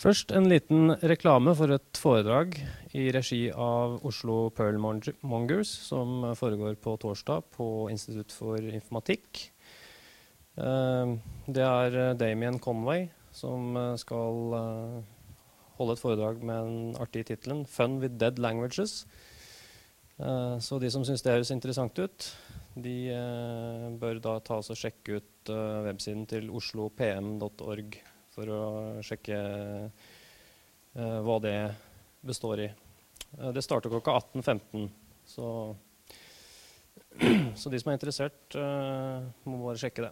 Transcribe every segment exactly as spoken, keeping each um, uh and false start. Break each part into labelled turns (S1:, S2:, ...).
S1: Først en liten reklame for et foredrag i regi av Oslo Pearl Mongers, som foregår på torsdag på Institutt for Informatikk. Det er Damien Conway som skal holde et foredrag med den artige titelen Fun with Dead Languages. Så de som synes det høres interessant ut, de bør da ta oss og sjekke ut websiden til oslo p m punktum org for å sjekke uh, hva det består i. Uh, det starter klokka atten femten, så, så de som er interessert uh, må bare sjekke det.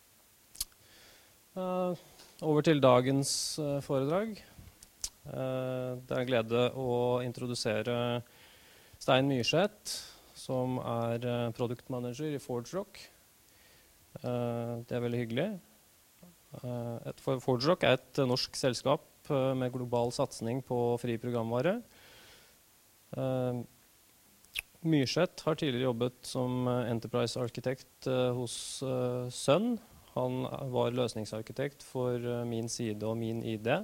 S1: Uh, over til dagens uh, foredrag. Uh, det er en glede å introdusere Stein Myrseth, som er uh, produktmanager i ForgeRock. Uh, det er veldig hyggelig. Uh, et ForgeRock er et uh, norsk selskap uh, med global satsning på fri programvare. Uh, Myrseth har tidligere jobbet som uh, Enterprise Arkitekt uh, hos uh, Sun. Han var løsningsarkitekt for uh, Min Side og Min I D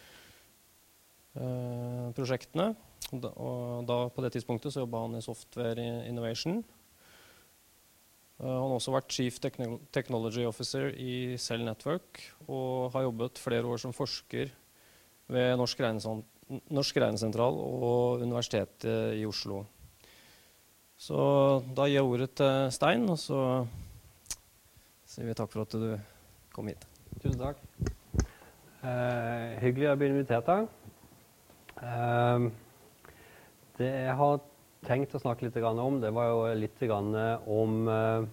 S1: uh, prosjektene. Da, og da på det tidspunktet så jobbet han i Software Innovation. Uh, han har også vært Chief Techno Technology Officer i Cell Network og har jobbet flere år som forsker ved Norsk, Norsk Regnesentral og Universitetet i Oslo. Så da gir jeg ordet til Stein, og så sier vi takk for at du kom hit.
S2: Tusen takk. Uh, hyggelig å bli invitert her. Uh, det jeg har tenkt å snakke litt om, det var jo litt om uh,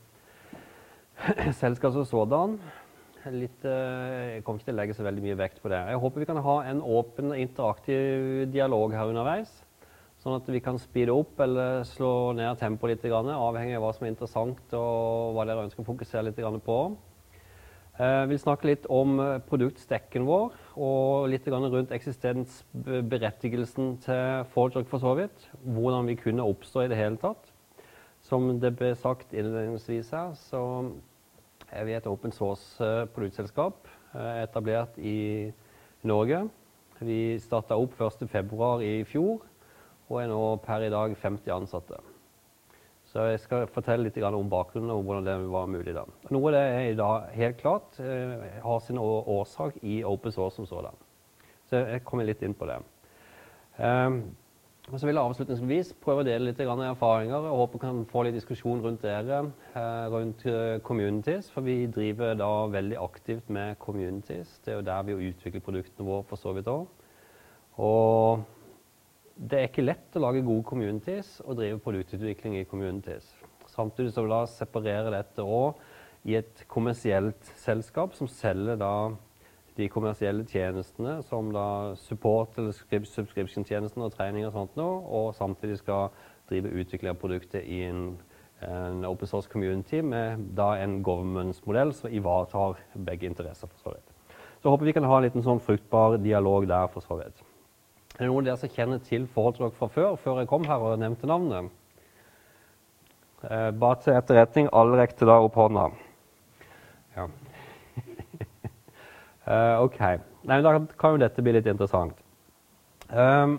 S2: selskap som sådan. Litt, uh, jeg kommer ikke til å legge så veldig mye vekt på det. Jeg håper vi kan ha en åpen, interaktiv dialog her underveis, sånn at vi kan speede opp eller slå ned tempoet litt, avhengig av hva som er interessant og hva dere ønsker å fokusere litt på. Jeg vil snakke litt om produktstekken vår, og litt rundt eksistensberettigelsen til ForgeRock for så vidt. Hvordan vi kunne oppstå i det hele tatt. Som det ble sagt innledningsvis her, så er vi et open source produktselskap etablert i Norge. Vi startet opp første februar i fjor, og er nå per i dag femti ansatte. Så jeg skal fortelle litt om bakgrunnen og hvordan det var mulig da. Noe av det er i dag helt klart, eh, har sin årsak i open source som sådan. Så jeg kommer litt inn på det. Um, og så vil jeg avslutningsvis prøve å dele litt erfaringer, og håper kan få litt diskusjon rundt dere, eh, rundt uh, communities, for vi driver da veldig aktivt med communities. Det er jo der vi utvikler produktene våre for så vidt også. Og det er ikke lett å lage gode communities og drive produktutvikling i communities. Samtidig så vil jeg separere dette også i et kommersielt selskap som selger da de kommersielle tjenestene som da support eller subscription-tjenestene og trening og sånt nå, og samtidig skal drive utvikling av produkter i en, en open source community med da en governance-modell som ivaretar begge interesser for så vidt. Så håper vi kan ha en liten sånn fruktbar dialog der for så vidt. Er det noen av dere som kjenner til ForgeRock fra før, før jeg kom her og nevnte navnet? Eh, bare til etterretning, alle rekte da opp hånda. Ja. eh, ok, nei, da kan jo dette bli litt interessant. Um,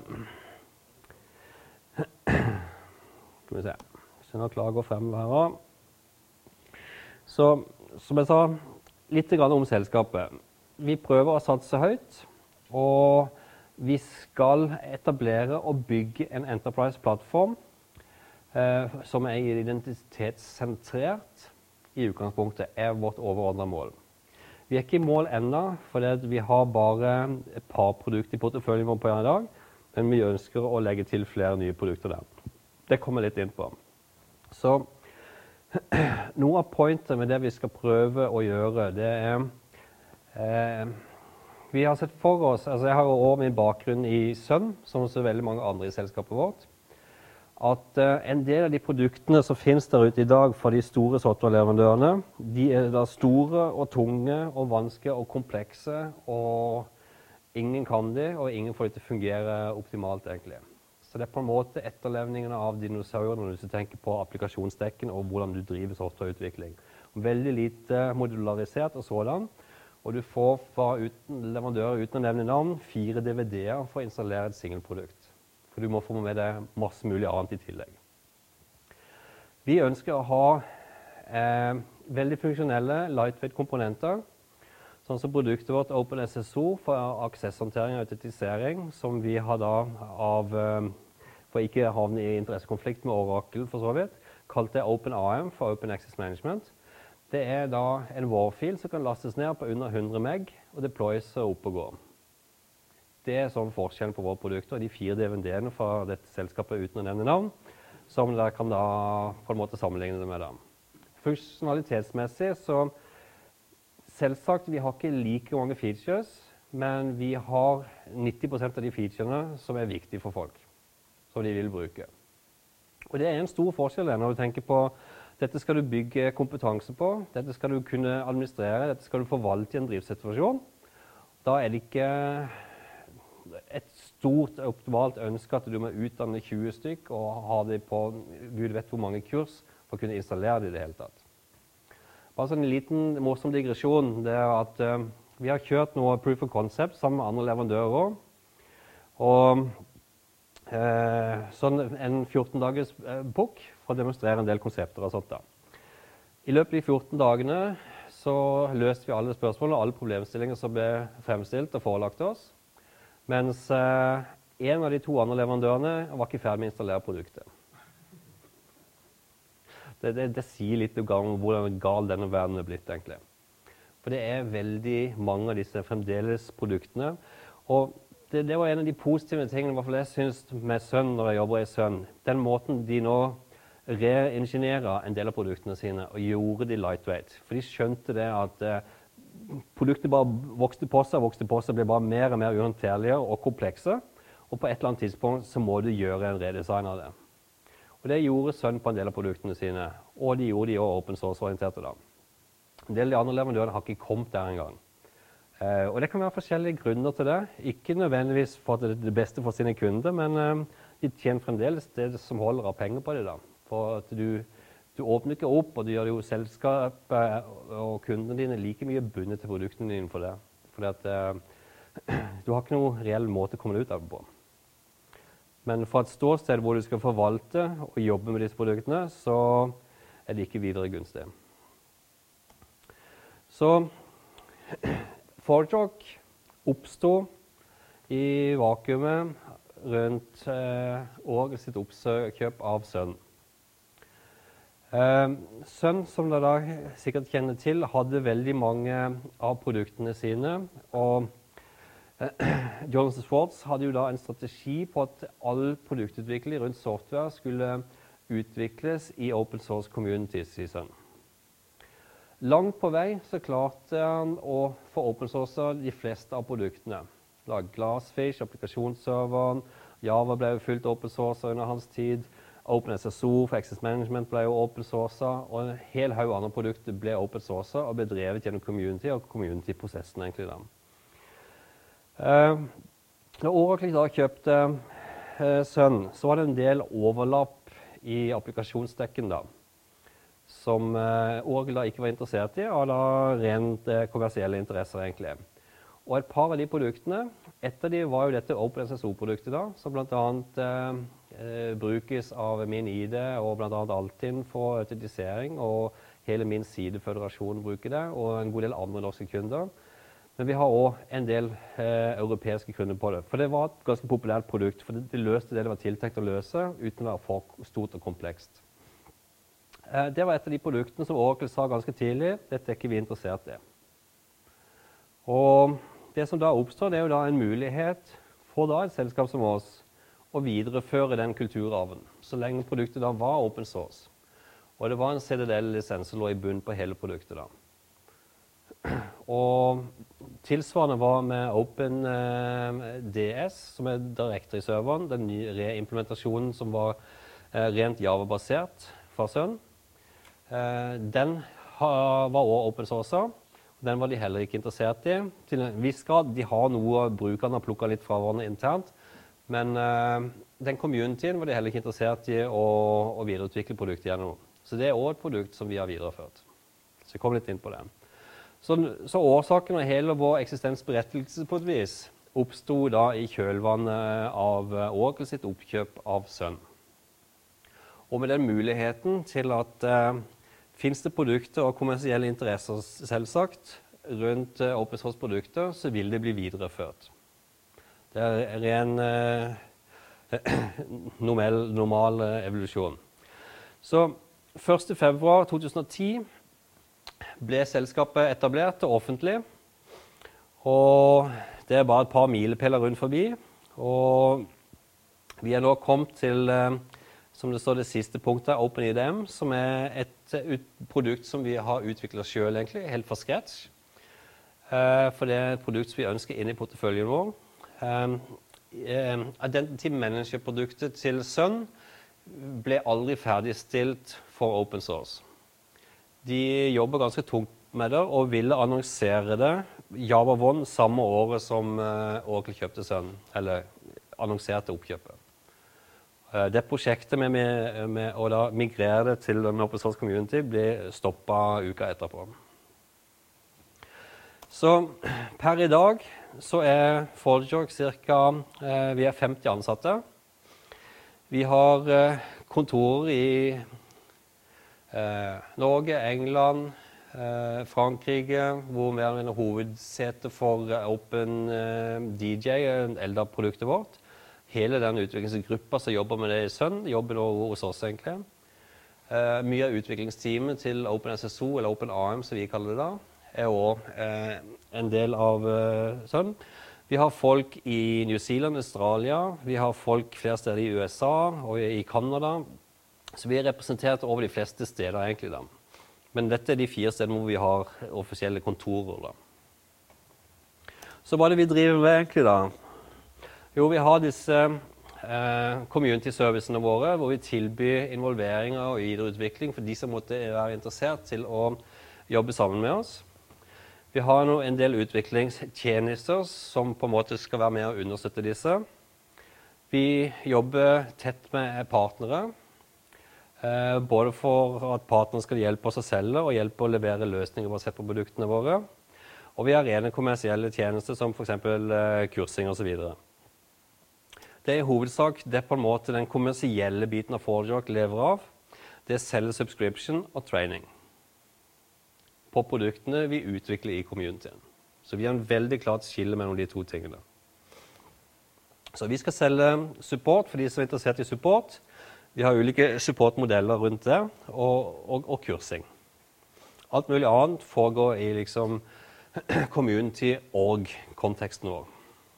S2: skal vi se, hvis jeg nå klarer å gå frem her også. Så, som jeg sa, litt om selskapet. Vi prøver å satse høyt, og vi skal etablere og bygge en enterprise-plattform eh, som er identitetssentrert i utgangspunktet, er vårt overordnede mål. Vi er ikke i mål enda, fordi vi har bare et par produkter i porteføljen vår på en dag, men vi ønsker å legge til flere nye produkter der. Det kommer litt inn på. Så noe av pointet med det vi skal prøve å gjøre, det er eh, vi har sett for oss, altså jeg har jo også min bakgrunn i Sun, som også veldig mange andre i selskapet vårt, at uh, en del av de produktene som finnes der ute i dag fra de store softwareleverandørene, de er da store og tunge og vanskelige og komplekse, og ingen kan de, og ingen får de til å fungere optimalt egentlig. Så det er på en måte etterlevningene av dinosaurene når du tenker på applikasjonsdekken og hvordan du driver softwareutvikling. Veldig lite modularisert og sådan. Og du får fra uten, leverandører uten å nevne navn fire D V D-er for å installere et singelprodukt. For du må få med deg masse mulig annet i tillegg. Vi ønsker å ha eh, veldig funksjonelle lightweight komponenter, sånn som produktet vårt OpenSSO for aksesshåndtering og autentisering, som vi har da av, eh, for ikke å havne i interessekonflikt med Oracle for så vidt, kalt det OpenAM for Open Access Management. Det er da en WAR-fil som kan lastes ned på under hundre meg og deployes og opp og gå. Det er sånn forskjellen på våre produkter og de fire D V D-ene fra dette selskapet uten å nevne navn, som dere kan da på en måte sammenligne det med. Da. Funksjonalitetsmessig så selvsagt vi har ikke like mange features, men vi har nitti prosent av de featurene som er viktige for folk, som de vil bruke. Og det er en stor forskjell når du tenker på dette skal du bygge kompetanse på, dette skal du kunne administrere, dette skal du forvalte i en driftssituasjon. Da er det ikke et stort optimalt ønske at du må utdanne tjue stykk og ha det på Gud vet hvor mange kurs for å kunne installere det i det hele tatt. Bare sånn en liten morsom digresjon, det er at uh, vi har kjørt noe proof of concept sammen med andre leverandører. Og uh, sånn en fjorten dagers uh, book for å demonstrere en del konsepter og sånt da. I løpet av de fjorten dagene så løste vi alle spørsmål og alle problemstillinger som ble fremstilt og forelagt oss, mens uh, en av de to andre leverandørene var ikke ferdig med å installere produktet. Det, det, det sier litt om hvordan gal denne verden er blitt, egentlig. For det er veldig mange av disse fremdeles produktene. Og det, det var en av de positive tingene, i hvert fall jeg synes med Sun når jeg jobber i Sun. Den måten de nå reinginerer en del av produktene sine og gjorde de lightweight. For de skjønte det at eh, produktene bare vokste på seg, vokste på seg, ble bare mer og mer uhåndterlige og komplekse. Og på et eller annet tidspunkt så må du gjøre en redesign av det. Og det gjorde Sun på en del av produktene sine, og de gjorde de også open source-orienterte da. En del av de andre leverandørene har ikke kommet der engang. Eh, og det kan være forskjellige grunner til det. Ikke nødvendigvis for at det er det beste for sine kunder, men eh, de tjener fremdeles det som holder av penger på det da. For at du, du åpner ikke opp, og du gjør jo selskapet og kundene dine like mye bundet til produktene dine for det. Fordi at eh, du har ikke noen reell måte å komme ut av det på. Men fra et ståsted hvor du skal forvalte og jobbe med disse produktene, så er det ikke videre gunstig. Så ForgeRock oppstod i vakuumet rundt eh, Oracle sitt oppkjøp av Sun. Eh, Sun, som dere da sikkert kjenner til, hadde veldig mange av produktene sine, og Johnson Swartz hadde jo da en strategi på at all produktutvikling rundt software skulle utvikles i open source communities i Sun. Langt på vei så klarte han å få open source de fleste av produktene. Da Glassfish, applikasjonsserveren, Java ble jo fullt open source under hans tid, OpenSSO for Access Management ble jo open source, og en hel haug andre produkter ble open source og ble drevet gjennom community og community-prosessen egentlig da. Uh, når Oracle da kjøpte uh, Sun, så var det en del overlapp i applikasjonsdekken da, som uh, Oracle da ikke var interessert i, og da rent uh, kommersielle interesser egentlig. Og et par av de produktene, et av de var jo dette OpenSSO-produktet da, som blant annet uh, uh, brukes av min I D og blant annet Altinn for autentisering, og hele min sideføderasjon bruker det, og en god del andre norske kunder. Men vi har også en del eh, europeiske kunder på det. For det var et ganske populært produkt, for det, det løste det det var tiltenkt å løse, uten å være for stort og komplekst. Eh, det var et av de produktene som Oracle sa ganske tidlig, dette er ikke vi interessert i. Og det som da oppstår, det er jo da en mulighet for da et selskap som oss å videreføre den kulturarven, så lenge produktet da var open source. Og det var en C D D L-lisens som lå i bunn på hele produktet da. Og tilsvarende var med OpenDS, som er Directory-serveren, den nye reimplementasjonen som var eh, rent Java-basert fra Sun. Eh, den ha, var også open source, og den var de heller ikke interessert i. Til en viss grad, de har noe brukerne har plukket litt fra hverandre internt, men eh, den communityen var de heller ikke interessert i å, å videreutvikle produktet gjennom. Så det er også et produkt som vi har videreført. Så jeg kommer litt inn på det. Så, så årsaken av hele vår eksistensberettigelse på et vis oppstod da i kjølvannet av Oracle sitt oppkjøp av Sun. Og med den muligheten til at eh, finnes det produkter og kommersielle interesser selvsagt rundt eh, open source produkter, så vil det bli videreført. Det er en eh, normal, normal eh, evolusjon. Så første februar to tusen og ti ble selskapet etablert og offentlig, og det er bare et par milepæler rundt forbi, og vi er nå kommet til, eh, som det står det siste punktet, OpenIDM, som er et ut produkt som vi har utviklet selv egentlig, helt fra scratch, eh, for det er et produkt som vi ønsker inn i porteføljen vår. Um, uh, Identity Manager-produktet til Sun ble aldri ferdigstilt for open source. De jobber ganske tungt med det og ville annonsere det Java One samme året som uh, Oracle kjøpte Sun, eller annonserte oppkjøpet. Uh, det prosjektet med, med, med å da migrere det til en open source community ble stoppet uka etterpå. Så per i dag så er ForgeRock cirka, eh, vi er femti ansatte. Vi har eh, kontorer i eh, Norge, England, eh, Frankrike, hvor vi har en hovedsete for OpenDJ, Eldar-produktet vårt. Hele den utviklingsgruppa som jobber med det i Sun, jobber nå hos oss egentlig. Eh, mye av utviklingsteamet til OpenSSO, eller OpenARM som vi kaller det da, er også eh, en del av uh, Sun. Vi har folk i New Zealand, Australia, vi har folk flere steder i U S A og i Canada, så vi er representert over de fleste steder egentlig da. Men dette er de fire stedene hvor vi har offisielle kontorer da. Så hva er det vi driver med egentlig da? Jo, vi har disse eh, community-servicene våre, hvor vi tilbyr involveringer og videreutvikling for de som måtte være interessert til å jobbe sammen med oss. Vi har nå en del utviklingstjenester som på en måte skal være med å understøtte disse. Vi jobber tett med partnere, eh, både for at partnerne skal hjelpe oss å selge og hjelpe å levere løsninger basert på produktene våre. Og vi har rene kommersielle tjenester som for eksempel eh, kursing og så videre. Det er i hovedsak det på en måte den kommersielle biten av ForgeRock lever av. Det er selge subscription og training på produktene vi utvikler i communityen. Så vi har en veldig klart skille mellom de to tingene. Så vi skal selge support for de som er interessert i support. Vi har ulike supportmodeller rundt det, og, og, og kursing. Alt mulig annet foregår i liksom community og konteksten vår.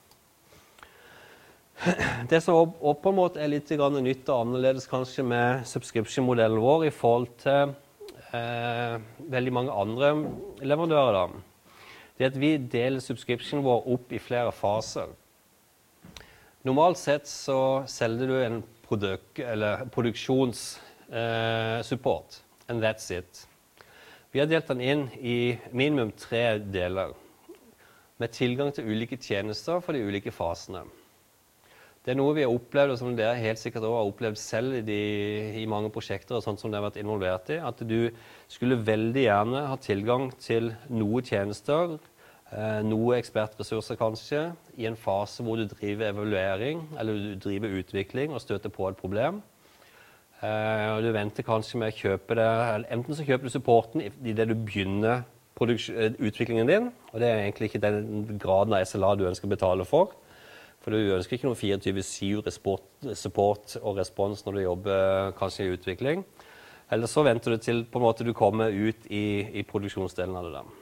S2: Det som på en måte er litt nytt og annerledes kanskje med subscription-modellen vår i forhold til Eh, veldig mange andre leverandører da, det er at vi deler subscription vår opp i flere faser. Normalt sett så selger du en produk, eller produksjonssupport, eh, and that's it. Vi har delt den inn i minimum tre deler, med tilgang til ulike tjenester for de ulike fasene. Det er noe vi har opplevd, og som dere helt sikkert også har opplevd selv i, de, i mange prosjekter og sånt som dere har vært involvert i, at du skulle veldig gjerne ha tilgang til noe tjenester, eh, noe ekspertressurser kanskje, i en fase hvor du driver evaluering, eller du driver utvikling og støter på et problem. Eh, og du venter kanskje med å kjøpe det, eller enten så kjøper du supporten i, i det du begynner utviklingen din, og det er egentlig ikke den graden av S L A du ønsker å betale for. For du ønsker ikke noe fireogtyve syv support og respons når du jobber kanskje i utvikling. Eller så venter du til på en måte du kommer ut i, i produksjonsdelen av det der.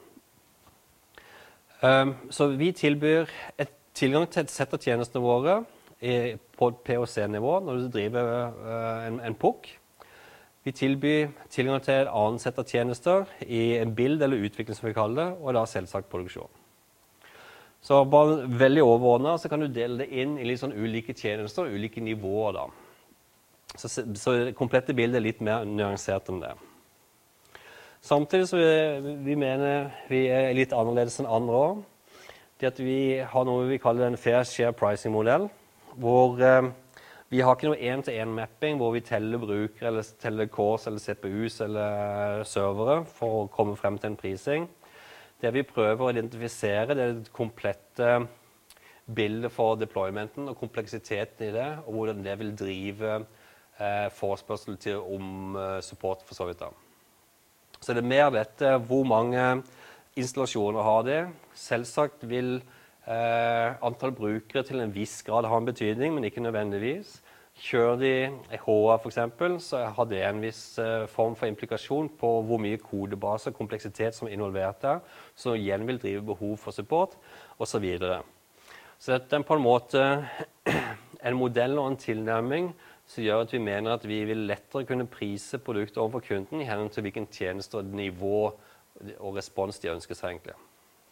S2: Um, så vi tilbyr et tilgang til et sett av tjenestene våre i, på P O C-nivå når du driver uh, en, en P O C. Vi tilbyr tilgang til et annet sett av tjenester i en bild eller utvikling som vi kaller det, og da selvsagt produksjon. Så bare veldig overordnet så kan du dele det inn i litt sånn ulike tjenester og ulike nivåer da. Så, så det komplette bildet er litt mer nyansert enn det. Samtidig så vi, vi mener vi er litt annerledes enn andre også. Det at vi har noe vi kaller en fair share pricing modell, hvor eh, vi har ikke noe en-til-en mapping, hvor vi teller brukere, eller teller cores, eller C P U's, eller servere for å komme frem til en prising. Det vi prøver å identifisere, det er det komplette bildet for deploymenten og kompleksiteten i det, og hvordan det vil drive eh, forespørsel til om eh, support for så vidt da. Så det er mer dette, hvor mange installasjoner har det. Selvsagt vil eh, antall brukere til en viss grad ha en betydning, men ikke nødvendigvis. Kjører de H A for eksempel, så har det en viss eh, form for implikasjon på hvor mye kodebase og kompleksitet som er involvert der, som igjen vil drive behov for support, og så videre. Så dette er på en måte en modell og en tilnærming som gjør at vi mener at vi vil lettere kunne prise produktet overfor kunden i henhold til hvilken tjeneste og nivå og respons de ønsker seg egentlig.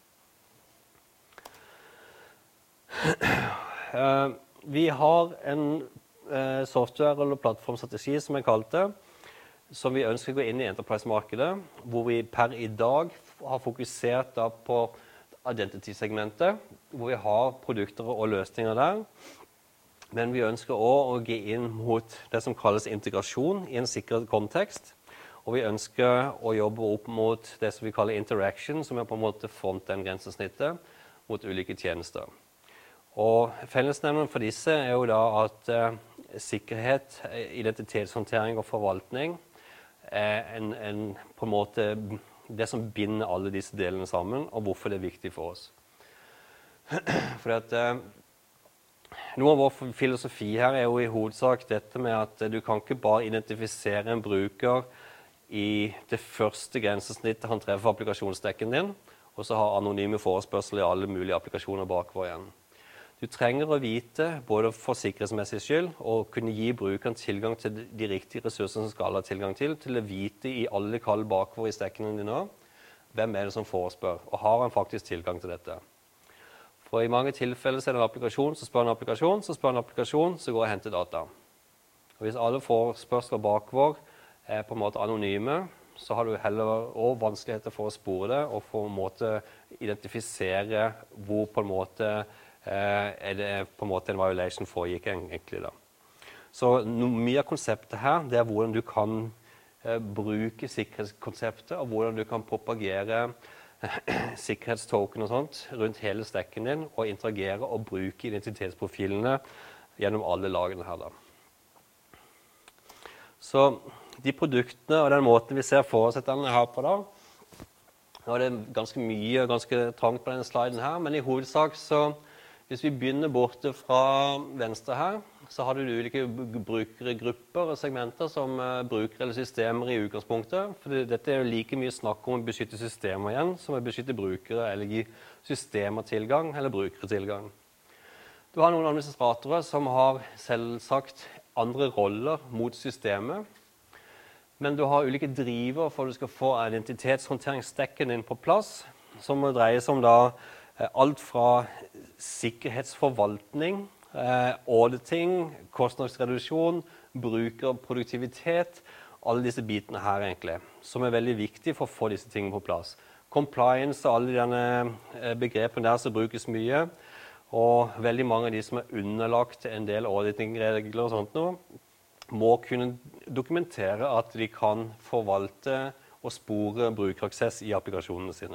S2: Uh, vi har en uh, software- eller plattformstrategi, som jeg kalte det, som vi ønsker å gå inn i enterprise-markedet, hvor vi per i dag har fokusert da på identity-segmentet, hvor vi har produkter og løsninger der. Men vi ønsker også å gå inn mot det som kalles integrasjon i en sikker kontekst. Og vi ønsker å jobbe opp mot det som vi kaller interaction, som er på en måte front-end-grensesnittet mot ulike tjenester. Og fellesnevneren for disse er jo da at eh, sikkerhet, identitetshåndtering og forvaltning er en, en, på en måte det som binder alle disse delene sammen, og hvorfor det er viktig for oss. Fordi at eh, noe av vår filosofi her er jo i hovedsak dette med at du kan ikke bare identifisere en bruker i det første grensesnittet han treffer applikasjonsdekken din, og så ha anonyme forespørsler i alle mulige applikasjoner bakover igjen. Du trenger å vite, både for sikkerhetsmessig skyld, og kunne gi brukeren tilgang til de riktige ressursene som skal ha tilgang til, til å vite i alle kall bakover i stekkene dine, hvem er det som forespør, og har han faktisk tilgang til dette. For i mange tilfeller så er det en applikasjon, så spør en applikasjon, så spør en applikasjon, så går jeg og henter data. Og hvis alle forespørsler bakover er på en måte anonyme, så har du heller også vanskeligheter for å spore det, og for en måte identifisere hvor på en måte eh, er det på en måte en violation foregikk egentlig da. Så no, mye av konseptet her, det er hvordan du kan eh, bruke sikkerhetskonseptet, og hvordan du kan propagere sikkerhetstoken og sånt rundt hele stekken din, og interagere og bruke identitetsprofilene gjennom alle lagene her da. Så de produktene og den måten vi ser forutsettene her på da, nå er det ganske mye og ganske trangt på denne sliden her, men i hovedsak så, hvis vi begynner borte fra venstre her, så har du ulike brukergrupper og segmenter som uh, bruker eller systemer i utgangspunktet. For dette er jo like mye snakk om å beskytte systemer igjen, som å beskytte brukere eller gi systemer tilgang eller brukere tilgang. Du har noen administratorer som har selvsagt andre roller mot systemet, men du har ulike driver for at du skal få identitetshåndteringsstekken din på plass, som dreier seg om da uh, alt fra sikkerhetsforvaltning, Eh, auditing, kostnadsreduksjon, brukerproduktivitet, alle disse bitene her egentlig, som er veldig viktige for å få disse tingene på plass. Compliance og alle denne begrepene der som brukes mye, og veldig mange av de som er underlagt en del auditing-regler og sånt nå, må kunne dokumentere at de kan forvalte og spore brukeraksess i applikasjonene sine.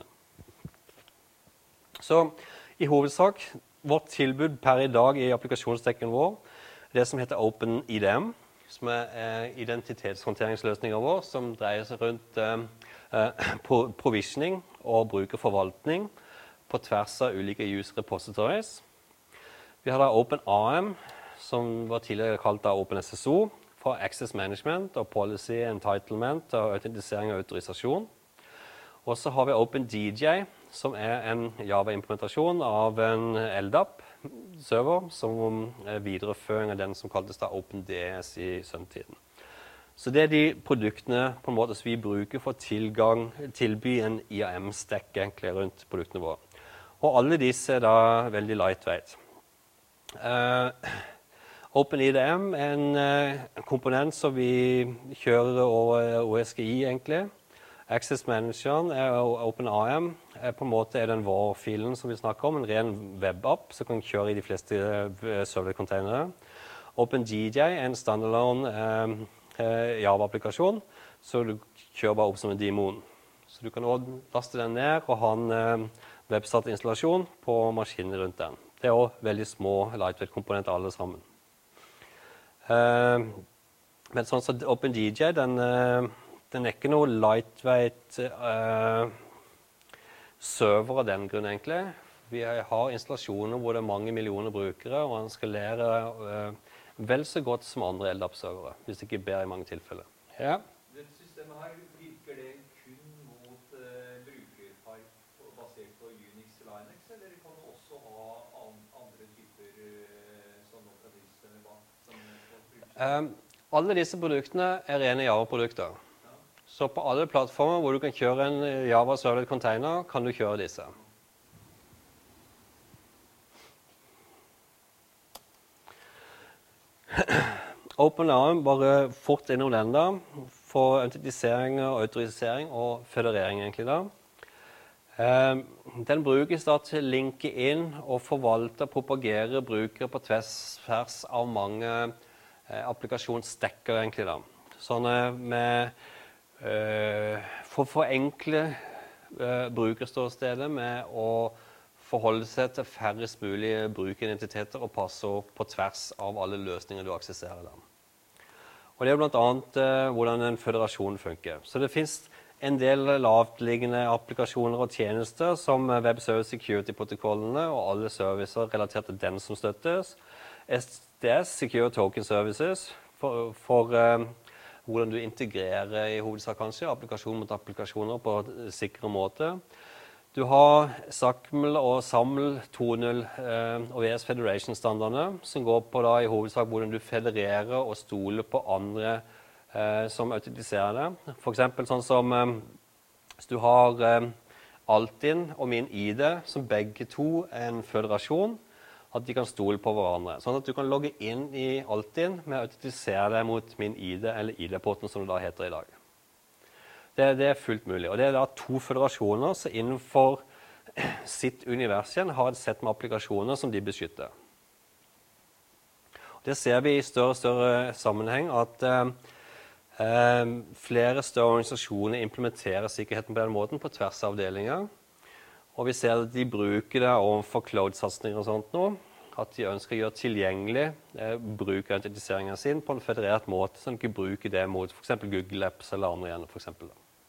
S2: Så i hovedsak, vårt tilbud per i dag i applikasjonsdekken vår, det som heter OpenIDM, som er eh, identitetshåndteringsløsninger vår, som dreier seg rundt eh, provisioning og brukerforvaltning på tvers av ulike user repositories. Vi har da OpenAM, som var tidligere kalt da OpenSSO, for Access Management og Policy Entitlement og autentisering og autorisasjon. Og så har vi OpenDJ, som er en Java-implementasjon av en L D A P-server, som er videreføring av den som kaltes da OpenDS i sønntiden. Så det er de produktene på en måte som vi bruker for tilgang, tilby en I A M-stack egentlig rundt produktene våre. Og alle disse er da veldig lightweight. Uh, OpenIDM er en uh, komponent som vi kjører over O S G I egentlig. Access Manageren er OpenAM, er på en måte er den var-filen som vi snakker om, en ren webapp som kan kjøre i de fleste server-containere. OpenDJ er en standalone eh, Java-applikasjon, så du kjører bare opp som en demon. Så du kan også laste den ned og ha en eh, webstat-installasjon på maskinen rundt den. Det er også veldig små lightweight-komponenter alle sammen. Eh, men sånn som OpenDJ, den, eh, den er ikke noe lightweight eh, server av den grunn egentlig. Vi har installasjoner hvor det er mange millioner brukere, og den skalerer eh, vel så godt som andre L D A P-servere, hvis ikke bedre i mange tilfeller. Ja.
S3: Dette systemet her, virker det kun mot uh, brukerpark basert på Unix og Linux, eller kan du også ha an andre typer uh, sånne operativsystemer bak?
S2: Um, alle disse produktene er rene Java-produkter. Ja. Så på alle plattformer hvor du kan kjøre en Java Servlet Container, kan du kjøre disse. OpenARM, bare fort innom den da, for autentisering og autorisering og federering egentlig da. Eh, den brukes da til å linke inn og forvalte og propagere brukere på tvers av mange eh, applikasjonsstekker egentlig da. Sånn med, eh, for å forenkle eh, brukerståstedet med å forholde seg til færrest mulig brukeridentiteter og passord på tvers av alle løsninger du aksesserer dem. Og det er blant annet eh, hvordan en føderasjon funker. Så det finnes en del lavtliggende applikasjoner og tjenester som Web Service Security-protokollene og alle servicer relatert til den som støttes. S D S, Secure Token Services, for, for eh, hvordan du integrerer i hovedsak kanskje applikasjon mot applikasjoner på en sikker måte. Du har SACML og SAML to punkt null eh, og V S Federation-standardene, som går på da i hovedsak hvordan du federerer og stoler på andre eh, som autentiserer det. For eksempel sånn som eh, hvis du har eh, Altinn og Min I D, som begge to er en føderasjon, at de kan stole på hverandre. Sånn at du kan logge inn i Altinn med å autentisere deg mot Min I D eller I D-porten som det da heter i dag. Det, det er fullt mulig, og det er da to føderasjoner som innenfor sitt univers igjen har et sett med applikasjoner som de beskytter. Det ser vi i større og større sammenheng at eh, flere større organisasjoner implementerer sikkerheten på den måten på tvers av avdelinger. Og vi ser at de bruker det overfor cloud-satsninger og sånt nå, at de ønsker å gjøre tilgjengelig eh, brukerautentiseringen sin på en federert måte, så de ikke bruker det mot for eksempel Google Apps eller andre igjen, for eksempel.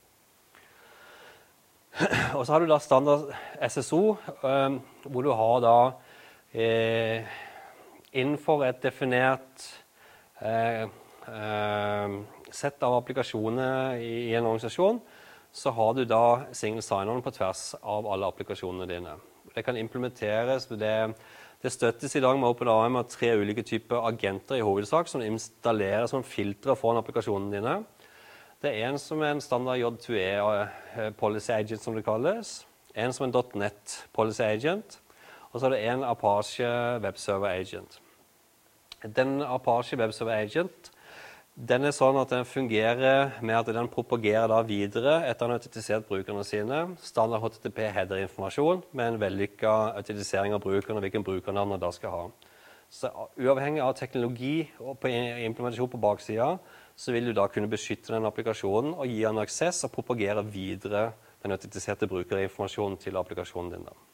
S2: Og så har du da standard S S O, eh, hvor du har da eh, innenfor et definert eh, eh, sett av applikasjoner i, i en organisasjon, så har du da single sign-on på tvers av alle applikasjonene dine. Det kan implementeres, det, det støttes i dag med OpenARM av tre ulike typer agenter i hovedsak, som installerer som filtre foran applikasjonene dine. Det er en som er en standard J to E policy agent som det kalles, en som er en .NET policy agent, og så er det en Apache Web Server Agent. Den Apache Web Server Agent, den er sånn at den fungerer med at den propagerer da videre etter han har autentisert brukerne sine, standard H T T P-header-informasjon med en vellykket autentisering av brukerne og hvilken brukernavn man da skal ha. Så uavhengig av teknologi og på implementasjon på baksida, så vil du da kunne beskytte den applikasjonen og gi den aksess og propagere videre den autentiserte brukerinformasjonen til applikasjonen din. Da.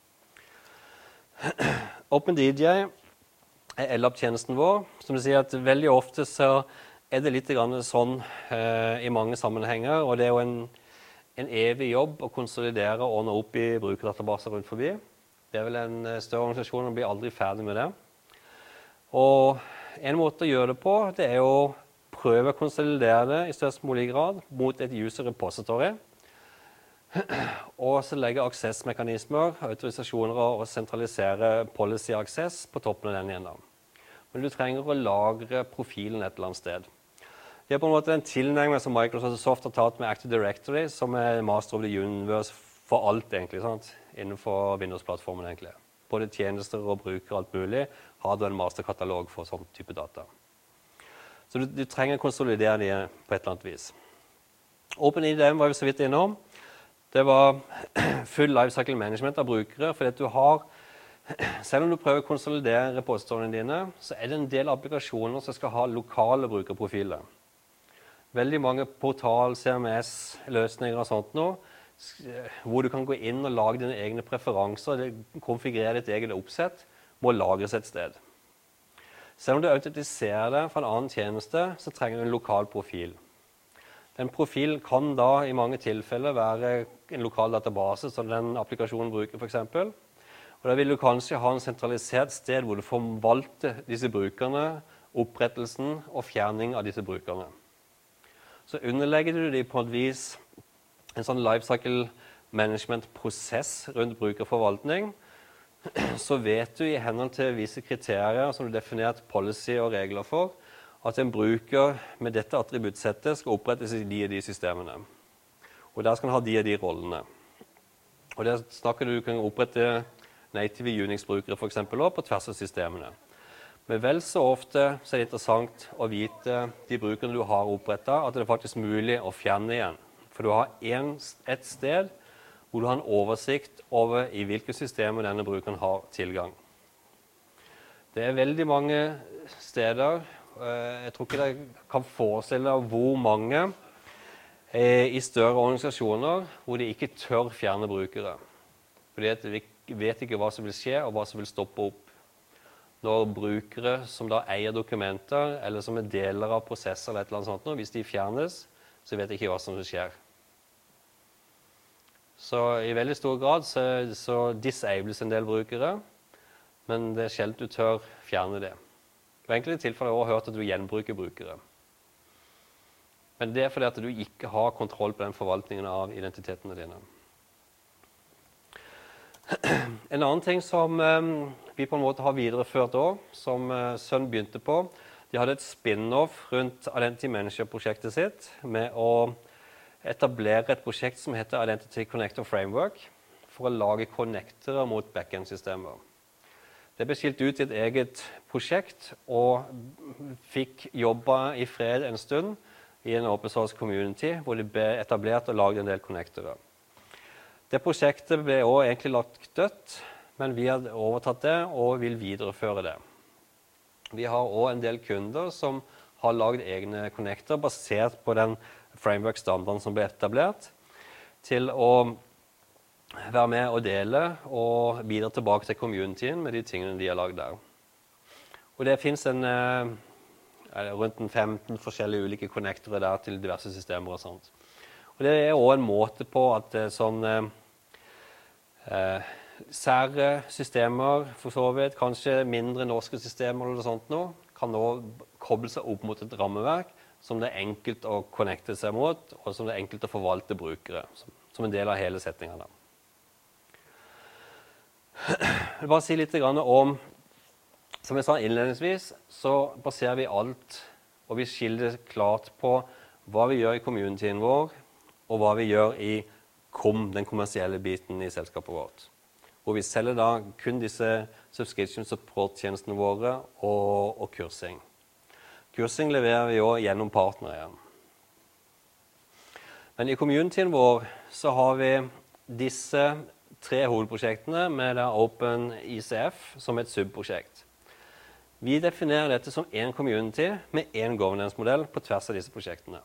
S2: OpenDJ er L D A P-tjenesten vår, som du sier at veldig ofte så er det litt grann sånn eh, i mange sammenhenger, og det er jo en, en evig jobb å konsolidere og ordne opp i brukerdatabaser rundt forbi. Det er vel en større organisasjon og blir aldri ferdig med det. Og en måte å gjøre det på, det er å prøve å konsolidere det i størst mulig grad mot et user repository, og så legge aksessmekanismer, autorisasjoner og sentralisere policy access på toppen av den igjen. Da. Men du trenger å lagre profilen et eller annet sted. Det er på en måte en tilnærming som Microsoft har tatt med Active Directory, som er master of the universe for alt egentlig, sant? Innenfor Windows-plattformen egentlig. Både tjenester og brukere og alt mulig har du en masterkatalog for sånn type data. Så du, du trenger å konsolidere det på et eller annet vis. OpenID var vi så vidt innom. Det var full lifecycle management av brukere, fordi at du har, selv om du prøver å konsolidere repositoriene dine, så er det en del applikasjoner som skal ha lokale brukerprofiler. veldig mange portal, C M S-løsninger og sånt nå, hvor du kan gå inn og lage dine egne preferanser, konfigurere ditt eget oppsett, må lagres et sted. Selv om du autentiserer det fra en annen tjeneste, så trenger du en lokal profil. Den profilen kan da i mange tilfeller være en lokal database, som den applikasjonen bruker for eksempel. Og da vil du kanskje ha en sentralisert sted hvor du forvalter disse brukerne, opprettelsen og fjerning av disse brukerne. Så underlegger du dem på et vis en sånn lifecycle management-prosess rundt brukerforvaltning, så vet du i henhold til visse kriterier som du har definert policy og regler for, at en bruker med dette attributtsettet skal opprettes i de og de systemene. Og der skal han ha de og de rollene. Og der snakker du, du kan opprette native Unix-brukere for eksempel også, på tvers av systemene. Men vel så ofte så er det interessant å vite de brukerne du har opprettet, at det er faktisk mulig å fjerne igjen. For du har en, et sted hvor du har en oversikt over i hvilke systemer denne brukeren har tilgang. Det er veldig mange steder, jeg tror ikke dere kan forestille hvor mange i større organisasjoner hvor de ikke tør fjerne brukere. Fordi at vi vet ikke hva som vil skje og hva som vil stoppe opp. Når brukere som da eier dokumenter, eller som er deler av prosesser eller et eller annet sånt, hvis de fjernes, så vet de ikke hva som skjer. Så i veldig stor grad så, så disables en del brukere, men det er sjelden du tør fjerne det. I enkelte tilfeller har jeg også hørt at du gjenbruker brukere. Men det er fordi at du ikke har kontroll på den forvaltningen av identitetene dine. En annen ting som um, vi på en måte har videreført også, som uh, Sun begynte på, de hadde et spin-off rundt Identity Manager-prosjektet sitt med å etablere et prosjekt som heter Identity Connector Framework for å lage connectorer mot backend-systemer. Det ble skilt ut i et eget prosjekt og fikk jobba i fred en stund i en open source community hvor de ble etablert og laget en del connectorer. Det prosjektet ble også egentlig lagt dødt, men vi har overtatt det og vil videreføre det. Vi har også en del kunder som har laget egne connector basert på den framework-standarden som ble etablert, til å være med og dele og bidra tilbake til communityen med de tingene de har laget der. Og det finnes en, eh, rundt en femten forskjellige ulike connectorer der til diverse systemer og sånt. Og det er også en måte på at sånn eh, sære systemer, for så vidt, kanskje mindre norske systemer eller sånt nå, kan nå koble seg opp mot et rammeverk som det er enkelt å connecte seg mot, og som det er enkelt å forvalte brukere, som, som en del av hele settingen. Jeg vil bare si litt om, som jeg sa innledningsvis, så baserer vi alt, og vi skiller klart på hva vi gjør i communityen vår, og hva vi gjør i kom, den kommersielle biten i selskapet vårt. Hvor vi selger da kun disse subscription support-tjenestene våre og, og kursing. Kursing leverer vi jo gjennom partnere igjen. Men i communityen vår så har vi disse tre hovedprosjektene med da Open I C F som et subprosjekt. Vi definerer dette som en community med en governance-modell på tvers av disse prosjektene.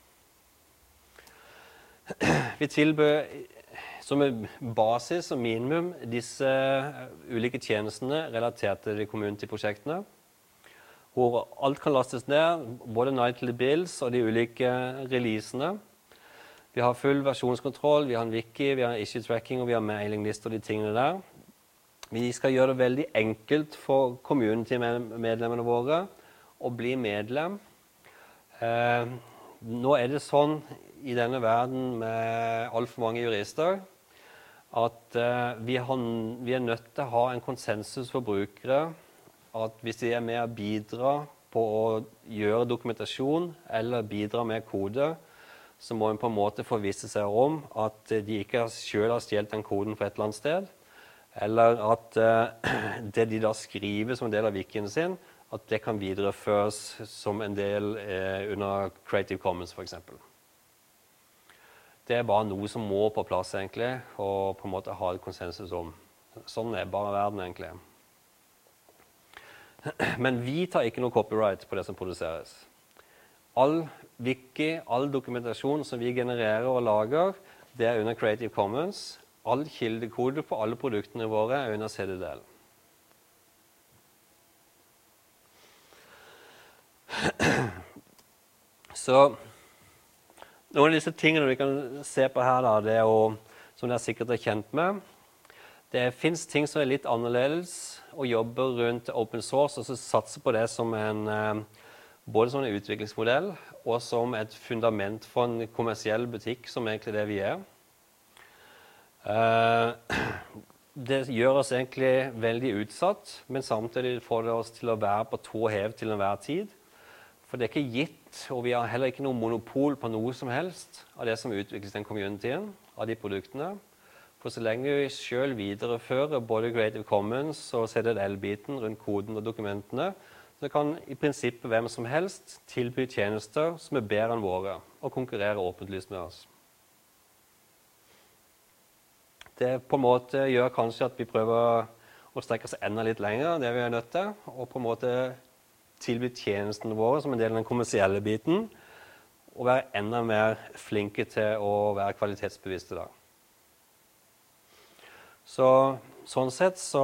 S2: Vi tilbød som en basis og minimum disse ulike tjenestene relatert til de community-prosjektene, hvor alt kan lastes ned, både nightly builds og de ulike releasene. Vi har full versjonskontroll, vi har en wiki, vi har issue tracking og vi har mailingliste og de tingene der. Vi skal gjøre det veldig enkelt for community-medlemmene våre å bli medlem. Eh, nå er det sånn i denne verden med alt for mange jurister, at uh, vi, har, vi er nødt til å ha en konsensus for brukere, at hvis de er med å bidra på å gjøre dokumentasjon eller bidra med kode, så må en på en måte forvisse seg om at de ikke selv har stjelt den koden fra et eller annet sted, eller at uh, det de da skriver som en del av wikien sin, at det kan videreføres som en del uh, under Creative Commons for eksempel. Det er bare noe som må på plass egentlig, og på en måte ha et konsensus om. Sånn er bare verden egentlig. Men vi tar ikke noe copyright på det som produseres. all wiki, all dokumentasjon som vi genererer og lager, det er under Creative Commons. All kildekode på alle produktene våre er under C D D L. Så noen av disse tingene vi kan se på her, da, det er jo, som dere sikkert er kjent med, det finnes ting som er litt annerledes og jobber rundt open source, og så satser på det som en, både som en utviklingsmodell og som et fundament for en kommersiell butikk, som egentlig det vi er. Det gjør oss egentlig veldig utsatt, men samtidig får det oss til å være på tå hev til enhver tid. For det er ikke gitt, og vi har heller ikke noe monopol på noe som helst av det som utvikles i den communityen, av de produktene. For så lenge vi selv viderefører både Creative Commons og C D D L-biten rundt koden og dokumentene, så kan i prinsippet hvem som helst tilby tjenester som er bedre enn våre, og konkurrere åpentlyst med oss. Det på en måte gjør kanskje at vi prøver å strekke oss enda litt lenger enn det vi er nødt til, og på en måte tilby tjenestene våre som en del av den kommersielle biten, og være enda mer flinke til å være kvalitetsbevisste da. Så sånn sett så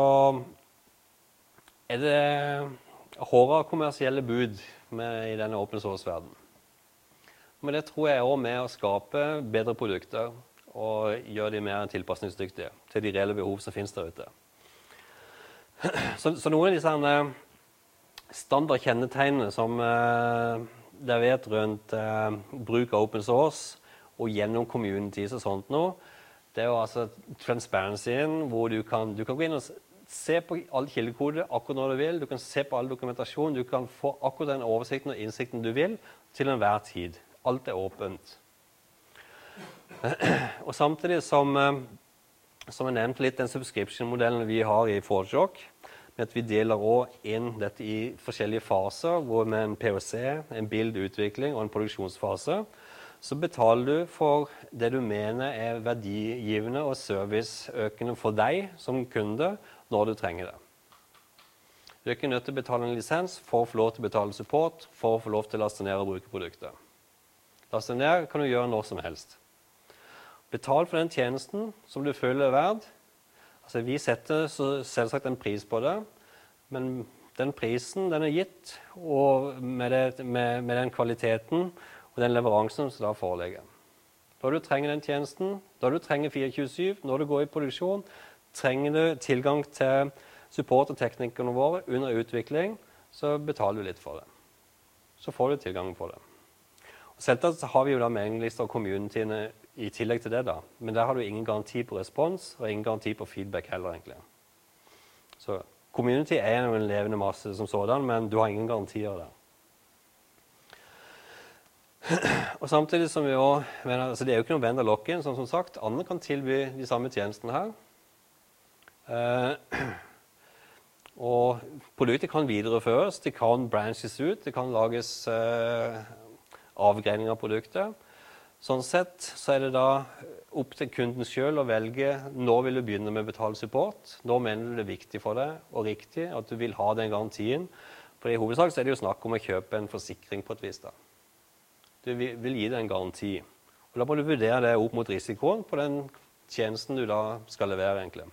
S2: er det hårde kommersielle bud med, i denne open source-verden. Men det tror jeg er også med å skape bedre produkter og gjøre de mer tilpasningsdyktige til de reelle behov som finnes der ute. Så, så noen av disse standard kjennetegnene som eh, dere vet rundt eh, bruk av open source og gjennom communities og sånt nå, det er jo altså transparencyen, hvor du kan, du kan gå inn og se på all kildekode akkurat når du vil, du kan se på all dokumentasjon, du kan få akkurat den oversikten og innsikten du vil til enhver tid. Alt er åpent. Og samtidig som, som jeg nevnte litt den subscription-modellen vi har i ForgeRock, med at vi deler også inn dette i forskjellige faser, hvor med en P O C, en bildutvikling og en produksjonsfase, så betaler du for det du mener er verdigivende og serviceøkende for deg som kunde når du trenger det. Du er ikke nødt til å betale en lisens for å få lov til å betale support, for å få lov til å laste ned og bruke produktet. Laste ned kan du gjøre når som helst. Betal for den tjenesten som du føler er verd. Altså, vi setter så selvsagt en pris på det, men den prisen den er gitt, og med, det, med, med den kvaliteten og den leveransen som da foreligger. Da du trenger den tjenesten, da du trenger tjuefire syv, når du går i produksjon, trenger du tilgang til support og teknikkerne våre under utvikling, så betaler du litt for det. Så får du tilgang på det. Og selvsagt har vi jo da mailinglister og communityene i tillegg til det da, men der har du ingen garanti på respons og ingen garanti på feedback heller egentlig. Så community er jo en levende masse som sådan, men du har ingen garantier der. Og samtidig som vi også, mener, altså det er jo ikke noe vendor lock-in, som som sagt, andre kan tilby de samme tjenestene her. Eh, og produktet kan videreføres, det kan branches ut, det kan lages eh, avgreining av produktet. Sånn sett så er det da opp til kunden selv å velge når vil du begynne med betalt support, når mener du det er viktig for deg og riktig at du vil ha den garantien. For i hovedsak så er det jo snakk om å kjøpe en forsikring på et vis da. Du vil gi deg en garanti. Og da må du vurdere det opp mot risikoen på den tjenesten du da skal levere egentlig.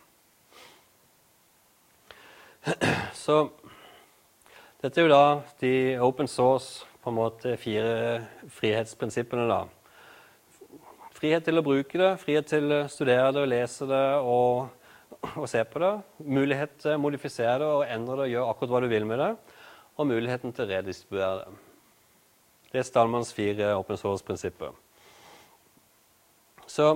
S2: Så dette er jo da de open source på en måte fire frihetsprinsippene da. Frihet til å bruke det, frihet til å studere det og lese det og, og se på det. Mulighet til å modifisere det og endre det og gjøre akkurat hva du vil med det. Og muligheten til å redistribuere det. Det er Stallmans fire open source-prinsipper. Så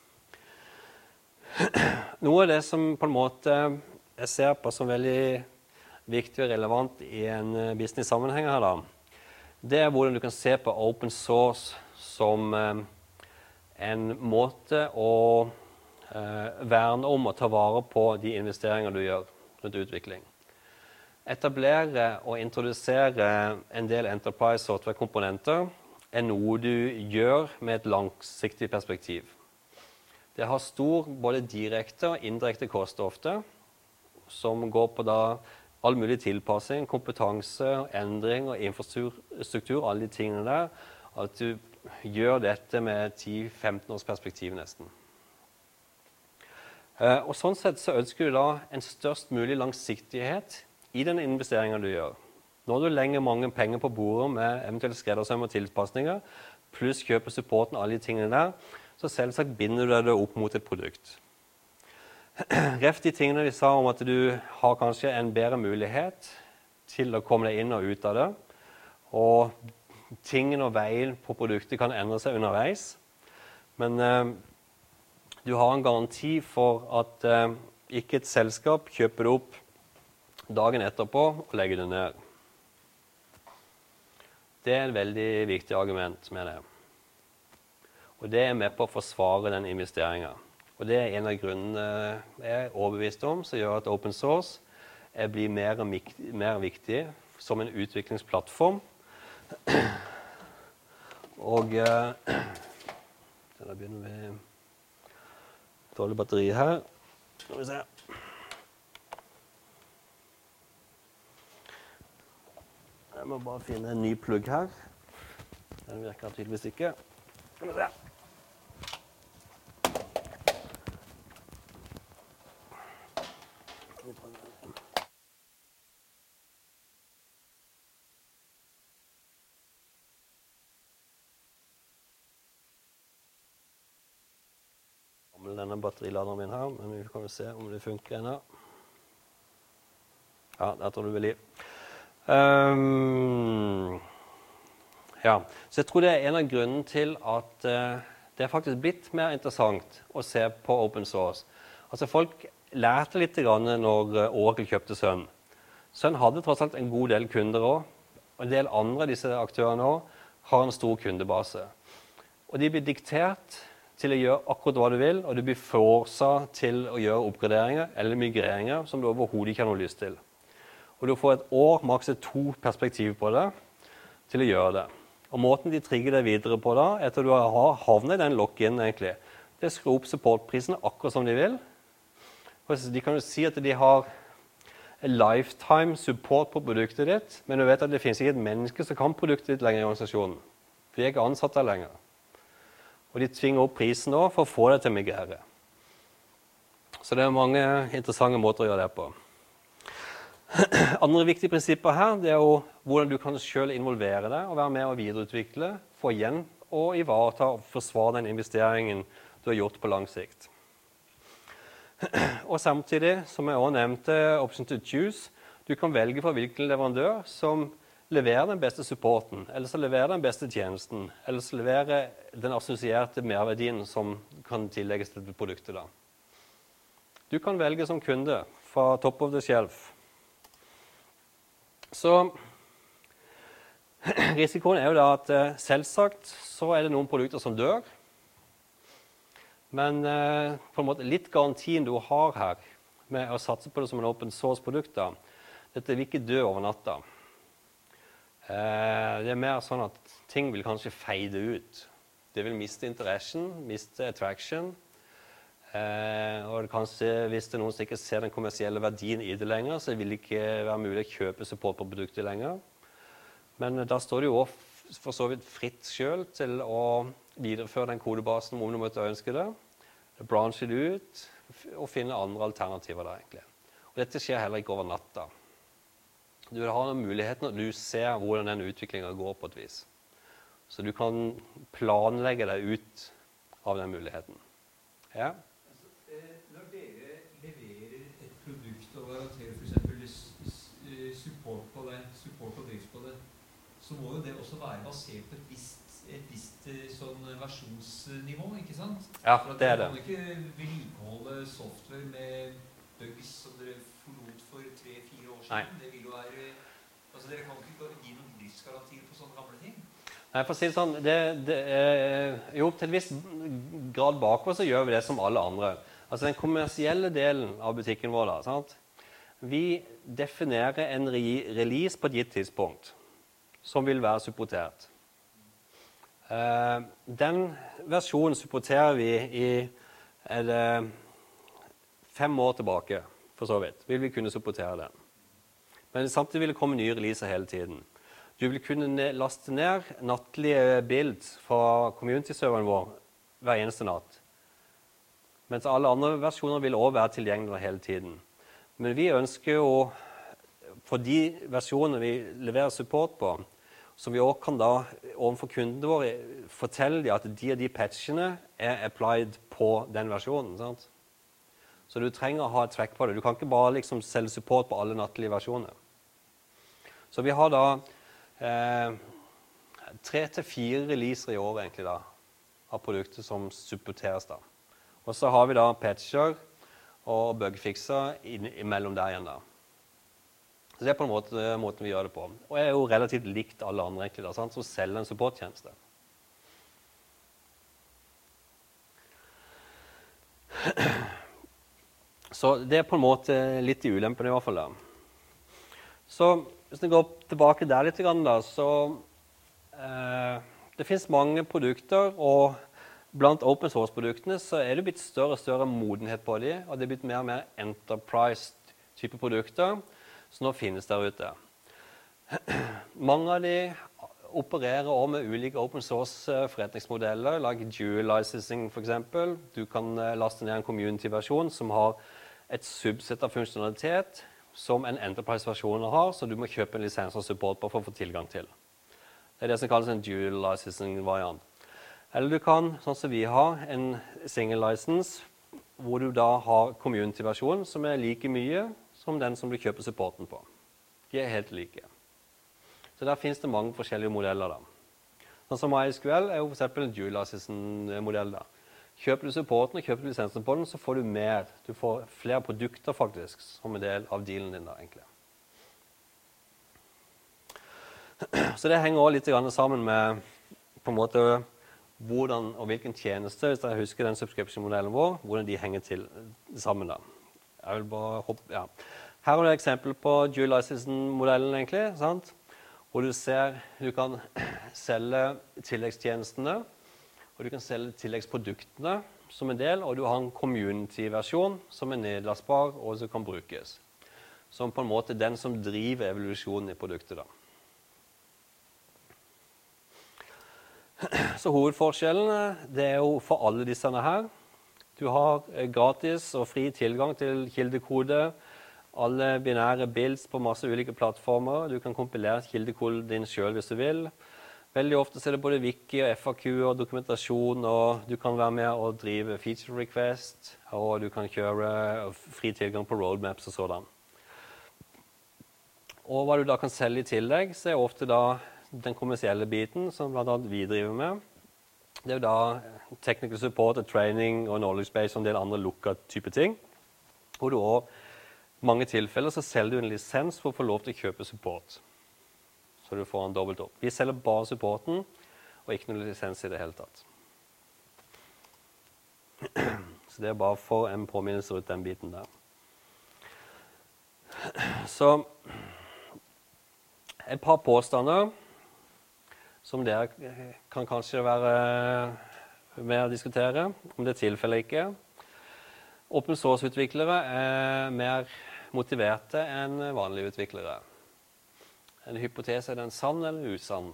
S2: noe av det som på en måte jeg ser på som veldig viktig og relevant i en business-sammenheng her da, det er hvordan du kan se på open source som en måte å verne om og ta vare på de investeringer du gjør rundt utvikling. Etablere og introdusere en del enterprise software-komponenter er noe du gjør med et langsiktig perspektiv. Det har stor både direkte og indirekte kost ofte, som går på da all mulig tilpassing, kompetanse, endring og infrastruktur, alle de tingene der, at du gjør dette med ti til femten års perspektiv nesten. Eh, og sånn sett så ønsker du da en størst mulig langsiktighet i den investeringen du gjør. Når du legger mange penger på bordet med eventuelt skreddersøm og tilpasninger, pluss kjøper supporten, alle de tingene der, så selvsagt binder du deg opp mot et produkt. Reft de tingene vi sa om at du har kanskje en bedre mulighet til å komme deg inn og ut av det, og tingene og veien på produktet kan endre seg underveis, men eh, du har en garanti for at eh, ikke et selskap kjøper det opp dagen etterpå og legger det ned. Det er et veldig viktig argument med det. Og det er med på å forsvare den investeringen. Og det er en av grunnene jeg er overbevist om, som gjør at open source blir mer, mer viktig som en utviklingsplattform. Og eh, da begynner vi dårlig batteri her. Skal vi se. Jeg må bare finne en ny plugg her. Den virker tydeligvis ikke. Skal vi se. Denne batteriladeren min her, men vi kan jo se om det funker ennå. Ja, der tror du vel i. Um, ja, så jeg tror det er en av grunnene til at uh, det er faktisk blitt mer interessant å se på open source. Altså folk lærte litt grann når Oracle kjøpte Sun. Sun hadde tross alt en god del kunder også, og en del andre av disse aktørene også har en stor kundebase. Og de blir diktert til å gjøre akkurat hva du vil, og du blir forset til å gjøre oppgraderinger eller migreringer som du overhodet ikke har noe lyst til. Og du får et år, maks to perspektiv på det, til å gjøre det. Og måten de trigger deg videre på da, etter du har havnet i den lock-in egentlig, det skrur opp supportprisene akkurat som de vil. Og de kan jo si at de har lifetime support på produktet ditt, men du vet at det finnes ikke et menneske som kan produktet ditt lenger i organisasjonen. For de er ikke ansatt der lenger. Og de tvinger opp prisen nå for å få det til å migrere. Så det er mange interessante måter å gjøre det på. Andre viktige prinsipper her, det er jo hvordan du kan selv involvere deg og være med å videreutvikle, få igjen og ivareta og forsvare den investeringen du har gjort på lang sikt. Og samtidig, som jeg også nevnte, option to choose, du kan velge for hvilken leverandør som leverer den beste supporten, eller så leverer den beste tjenesten, eller så leverer den assosierte merverdien som kan tillegges til produktet da. Du kan velge som kunde fra top of the shelf. Så risikoen er jo da at selvsagt så er det noen produkter som dør, men på en måte litt garantien du har her med å satse på det som en open source produkt da, dette vil ikke dø over natta. Det er mer sånn at ting vil kanskje feide ut. Det vil miste interessen, miste attraction. Og det kanskje, hvis det er noen som ikke ser den kommersielle verdien i det lenger, så vil det ikke være mulig å kjøpe support på produktet lenger. Men da står det jo også for så vidt fritt selv til å videreføre den kodebasen om du måtte ønske det. Branche det ut og finne andre alternativer der egentlig. Og dette skjer heller ikke over natta. Du har noen muligheter når du ser hvordan den utviklingen går på et vis. Så du kan planlegge deg ut av den muligheten. Ja?
S3: Altså, når dere leverer et produkt og garanterer for eksempel support på det, support og drift på det, så må jo det også være basert på et visst, et visst sånn versjonsnivå, ikke sant?
S2: Ja, det er det.
S3: For at dere kan ikke vedlikeholde software med bugs som dere forlot for tre-fire år siden.
S2: Nei.
S3: Det vil jo være, altså dere kan ikke gi noen driftsgarantier på sånne gamle ting.
S2: Nei, for å si det sånn, det, det er, jo til en viss grad bakover så gjør vi det som alle andre. Altså den kommersielle delen av butikken vår da, sant? Vi definerer en re release på et gitt tidspunkt, som vil være supportert. Uh, den versjonen supporterer vi i er det, fem år tilbake, for så vidt, vil vi kunne supportere den. Men samtidig vil det komme nye releaser hele tiden. Du vil kunne ne- laste ned nattlige builds fra community-serveren vår hver eneste natt. Mens alle andre versjoner vil også være tilgjengelige hele tiden. Men vi ønsker jo, for de versjonene vi leverer support på, så vi også kan da overfor kundene våre fortelle dem at de og de patchene er applied på den versjonen. Sant? Så du trenger å ha et track på det. Du kan ikke bare liksom selge support på alle nattlige versjoner. Så vi har da eh, tre til fire releaser i året egentlig da, av produkter som supporteres da. Og så har vi da patcher og bugfixer imellom der igjen da. Så det er på en måte måten vi gjør det på. Og jeg er jo relativt likt alle andre egentlig da, sant? Som selger en supporttjeneste. Så det er på en måte litt i ulempen i hvert fall da. Så hvis vi går tilbake der litt grann da, så eh, det finnes mange produkter, og blant open source-produktene så er det blitt større og større modenhet på de, og det er blitt mer og mer enterprise-type produkter, som nå finnes der ute. Mange av de opererer også med ulike open source-forretningsmodeller, like dual licensing for eksempel. Du kan laste ned en community-versjon som har et subsett av funksjonalitet som en enterprise-versjon har, så du må kjøpe en lisens og support på for å få tilgang til. Det er det som kalles en dual licensing-variant. Eller du kan, sånn som vi har, en single license, hvor du da har community-versjon som er like mye som den som du kjøper supporten på. De er helt like. Så der finnes det mange forskjellige modeller da. Sånn som MySQL er jo for eksempel en dual license-modell da. Kjøper du supporten og kjøper du lisensen på den, så får du mer. Du får flere produkter faktisk, som en del av dealen din da, egentlig. Så det henger også litt grann sammen med på en måte hvordan og hvilken tjeneste, hvis jeg husker den subscription-modellen vår, hvordan de henger til sammen da. Jeg vil bare hoppe, ja. Her er det et eksempel på dual license-modellen egentlig, sant? Hvor du ser, du kan selge tilleggstjenestene, og du kan selge tilleggsproduktene som en del, og du har en community-versjon som er nedlastbar og som kan brukes. Som på en måte den som driver evolusjonen i produktet da. Så hovedforskjellen, det er jo for alle disse her. Du har gratis og fri tilgang til kildekode, alle binære builds på masse ulike plattformer. Du kan kompilere kildekoden din selv hvis du vil. Veldig ofte så er det både wiki og F A Q og dokumentasjon, og du kan være med og drive feature request, og du kan kjøre fri tilgang på roadmaps og sådan. Og hva du da kan selge i tillegg, så er ofte da den kommersielle biten som blant annet vi driver med. Det er jo da technical support, training og knowledge base og en del andre lukket type ting. Og du også, mange tilfeller så selger du en lisens for å få lov til å kjøpe support. Så du får en dobbelt opp. Vi selger bare supporten, og ikke noen lisens i det hele tatt. Så det er bare for en påminnelse ut den biten der. Så et par påstander som dere kan kanskje være med å diskutere, om det er tilfellet ikke. Open source-utviklere er mer motiverte enn vanlige utviklere. En hypotese, er den sann eller usann?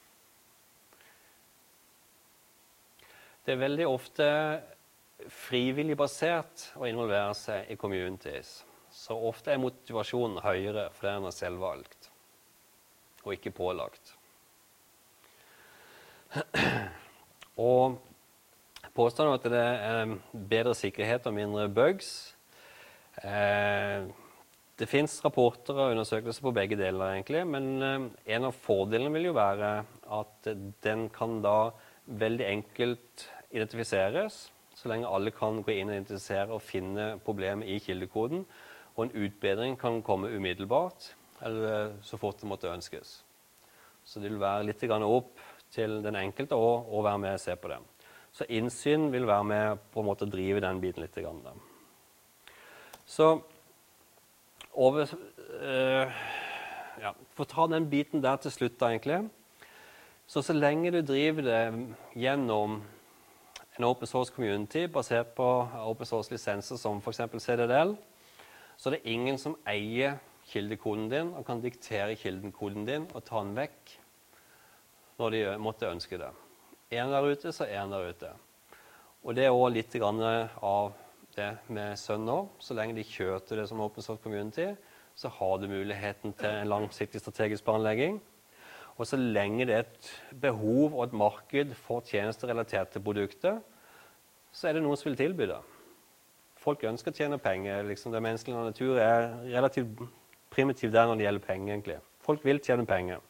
S2: Det er veldig ofte frivillig basert å involvere seg i communities. Så ofte er motivasjonen høyere for det en har selvvalgt, og ikke pålagt. Og påstanden at det er bedre sikkerhet og mindre bugs. Det finnes rapporter og undersøkelser på begge deler egentlig, men en av fordelene vil jo være at den kan da veldig enkelt identifiseres, så lenge alle kan gå inn og identifisere og finne problemet i kildekoden, og en utbedring kan komme umiddelbart, eller så fort det måtte ønskes. Så det vil være litt grann opp til den enkelte og, og være med og se på det. Så innsyn vil være med på en måte å drive den biten litt grann. Så over, øh, ja, for å ta den biten der til slutt da egentlig, så så lenge du driver det gjennom en open source community basert på open source lisenser som for eksempel C D D L, så er det ingen som eier kildekoden din, og kan diktere kildekoden din og ta den vekk når de måtte ønske det. En der ute, så er en der ute. Og det er også litt grann av det med Sun nå. Så lenge de kjøter det som Open Source Community, så har du muligheten til en langsiktig strategisk planlegging. Og så lenge det er et behov og et marked for tjenester relatert til produktet, så er det noen som vil tilby det. Folk ønsker å tjene penger. Liksom det menneskelige natur er relativt primitivt der når det gjelder penger, egentlig. Folk vil tjene penger.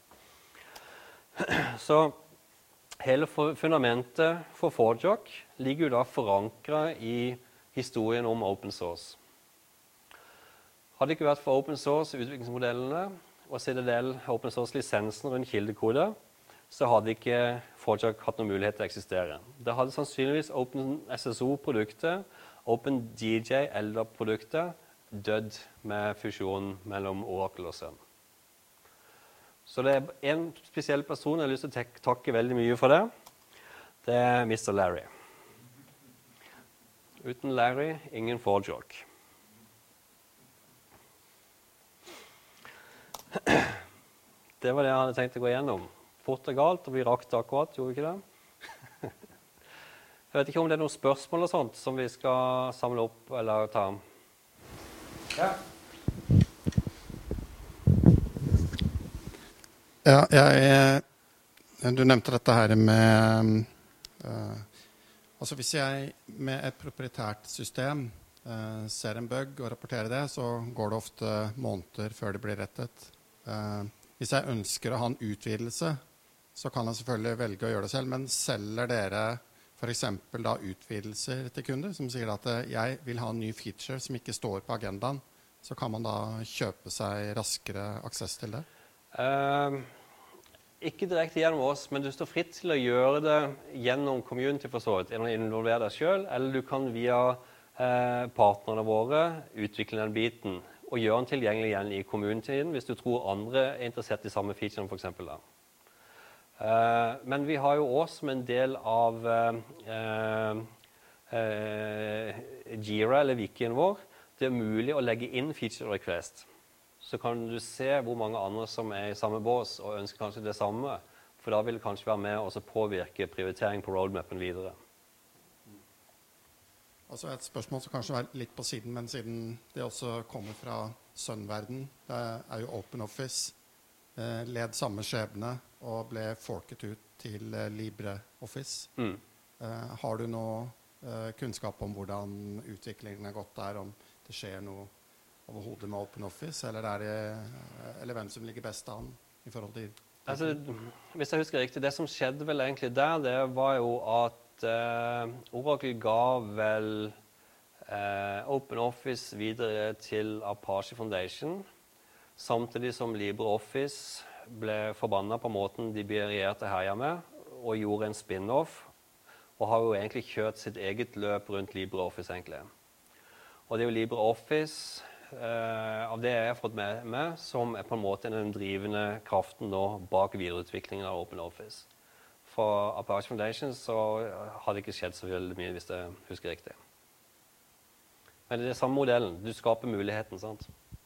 S2: Så hele fundamentet for ForgeRock ligger jo da forankret i historien om open source. Hadde det ikke vært for open source utviklingsmodellene og Citadel open source-lisensen rundt kildekode, så hadde ikke ForgeRock hatt noen mulighet til å eksistere. Det hadde sannsynligvis OpenSSO-produktet, OpenDJ eller produktet dødd med fusjonen mellom Oracle og Sun. Så det er en spesiell person jeg har lyst til å takke veldig mye for det. Det er mister Larry. Uten Larry, ingen ForgeRock. Det var det jeg hadde tenkt å gå igjennom. Fort og galt, og vi rakk det akkurat, gjorde vi ikke det? Jeg vet ikke om det er noen spørsmål og sånt som vi skal samle opp eller ta. Ja.
S4: Ja, jeg, du nevnte dette her med uh, altså hvis jeg med et proprietært system uh, ser en bug og rapporterer det, så går det ofte måneder før det blir rettet. Uh, hvis jeg ønsker å ha en utvidelse, så kan jeg selvfølgelig velge å gjøre det selv, men selger dere for eksempel da utvidelser til kunder som sier at uh, jeg vil ha en ny feature som ikke står på agendaen, så kan man da kjøpe seg raskere access til det?
S2: Uh, ikke direkte gjennom oss, men du står fritt til å gjøre det gjennom community for så vidt, eller involvere deg selv, eller du kan via uh, partnerne våre utvikle den biten og gjøre den tilgjengelig igjen i communityen hvis du tror andre er interessert i samme feature for eksempel da. Uh, men vi har jo også som en del av uh, uh, uh, Jira eller wikien vår, det er mulig å legge inn feature request. Så kan du se hvor mange andre som er i samme bås og ønsker kanskje det samme, for da vil det kanskje være med å påvirke prioritering på roadmappen videre.
S4: Altså et spørsmål som kanskje er litt på siden, men siden det også kommer fra Sun-verden, det er jo OpenOffice, eh, led samme skjebne og ble forket ut til eh, LibreOffice. Mm. Eh, har du noe eh, kunnskap om hvordan utviklingen har gått der, om det skjer noe overhodet med OpenOffice, eller, er det, eller hvem som ligger best an i forhold til?
S2: Altså, hvis jeg husker riktig, det som skjedde vel egentlig der, det var jo at uh, Oracle ga vel uh, OpenOffice videre til Apache Foundation, samtidig som LibreOffice ble forbannet på måten de reagerte her hjemme, og gjorde en spin-off, og har jo egentlig kjørt sitt eget løp rundt LibreOffice egentlig. Og det er jo LibreOffice, Uh, av det jeg har fått med meg, som er på en måte den drivende kraften nå bak videreutviklingen av OpenOffice. For Apache Foundation så har det ikke skjedd så veldig mye, hvis jeg husker riktig. Men det er samme modellen. Du skaper muligheten, sant?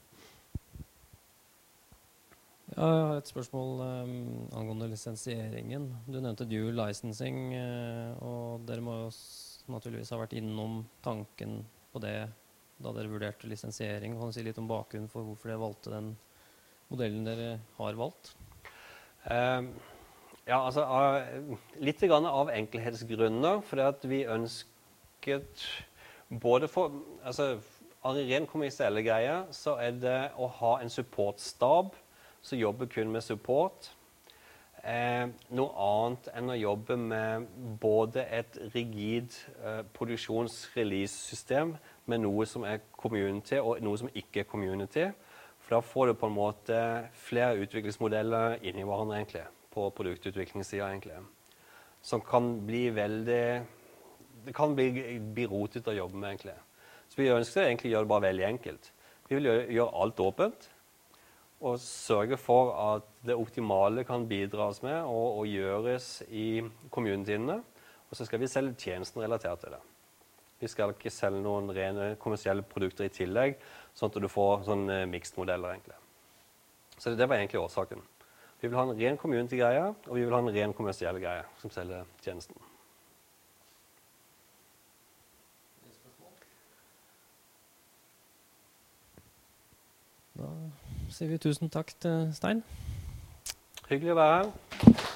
S1: Ja, jeg har et spørsmål um, angående lisensieringen. Du nevnte dual licensing, uh, og dere må jo naturligvis ha vært innom tanken på det da dere vurderte lisensiering. Kan du si litt om bakgrunnen for hvorfor dere valgte den modellen dere har valgt?
S2: Um, ja, altså uh, litt grann av enkelhetsgrunner, for at vi ønsket både for, altså av ren kommersielle greier, så er det å ha en supportstab som jobber kun med support. Eh, noe annet enn å jobbe med både et rigid eh, produksjons-release-system med noe som er community og noe som ikke er community. For da får du på en måte flere utviklingsmodeller inn i hverandre egentlig, på produktutviklingssiden egentlig. Som kan bli veldig, det kan bli, bli rotet å jobbe med egentlig. Så vi ønsker egentlig å gjøre det bare veldig enkelt. Vi vil gjøre, gjøre alt åpent, og sørge for at det optimale kan bidras med og, og gjøres i communityene. Og så skal vi selge tjenesten relatert til det. Vi skal ikke selge noen rene kommersielle produkter i tillegg, sånn at du får sånne mixed modeller egentlig. Så det var egentlig årsaken. Vi vil ha en ren community-greie, og vi vil ha en ren kommersiell greie som selger tjenesten.
S1: Da sier vi tusen takk til Stein.
S2: Hyggelig å være her.